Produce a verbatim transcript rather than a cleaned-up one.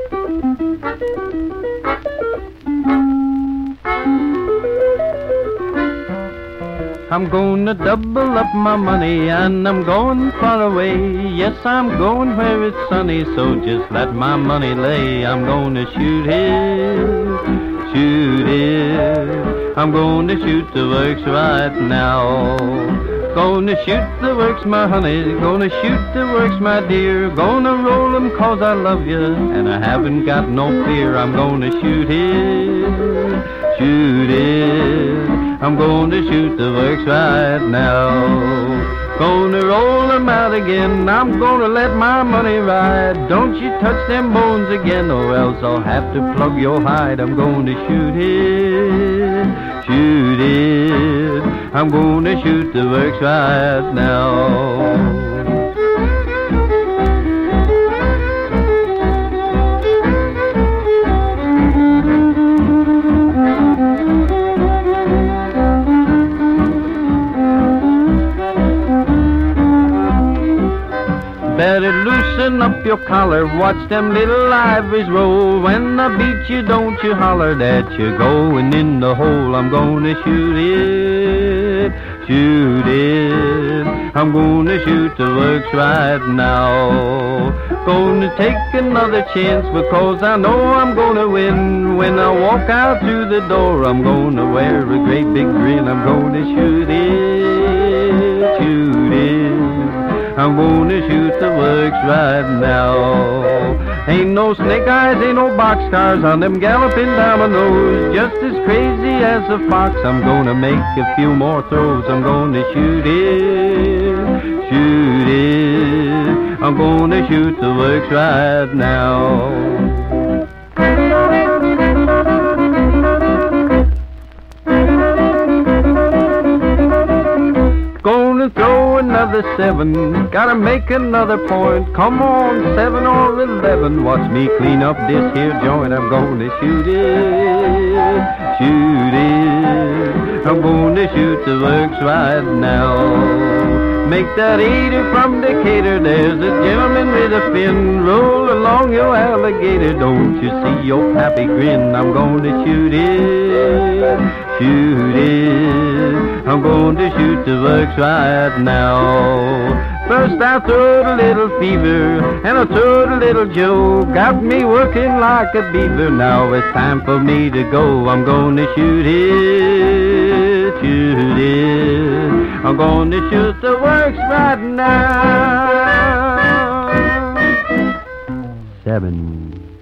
I'm gonna double up my money and I'm going far away. Yes, I'm going where it's sunny, so just let my money lay. I'm gonna shoot it, shoot it. I'm gonna shoot the works right now. Gonna shoot the works, my honey. Gonna shoot the works, my dear. Gonna roll 'em 'cause I love you and I haven't got no fear. I'm gonna shoot it, shoot it. I'm gonna shoot the works right now. Gonna roll 'em out again. I'm gonna let my money ride. Don't you touch them bones again, or else I'll have to plug your hide. I'm gonna shoot it, shoot it. I'm gonna shoot the works right now. Better loosen up your collar, watch them little ivories roll. When I beat you, don't you holler that you're going in the hole. I'm gonna shoot it, shoot it. I'm gonna shoot the works right now. Gonna take another chance because I know I'm gonna win. When I walk out through the door, I'm gonna wear a great big grin. I'm gonna shoot it, shoot it. I'm gonna shoot the works right now. Ain't no snake eyes, ain't no boxcars on them galloping dominoes. Just as crazy as a fox, I'm gonna make a few more throws. I'm gonna shoot it, shoot it. I'm gonna shoot the works right now. Gonna throw another seven, gotta make another point. Come on, seven or eleven, watch me clean up this here joint. I'm gonna shoot it, shoot it. I'm gonna shoot the works right now. Make that eighty from Decatur, there's a gentleman with a fin. Roll along your alligator, don't you see your pappy grin? I'm gonna shoot it, shoot it. I'm going to shoot the works right now. First I throwed a little fever, and I throwed a little Joe. Got me working like a beaver, now it's time for me to go. I'm going to shoot it, shoot it. I'm going to shoot the works right now. Seven.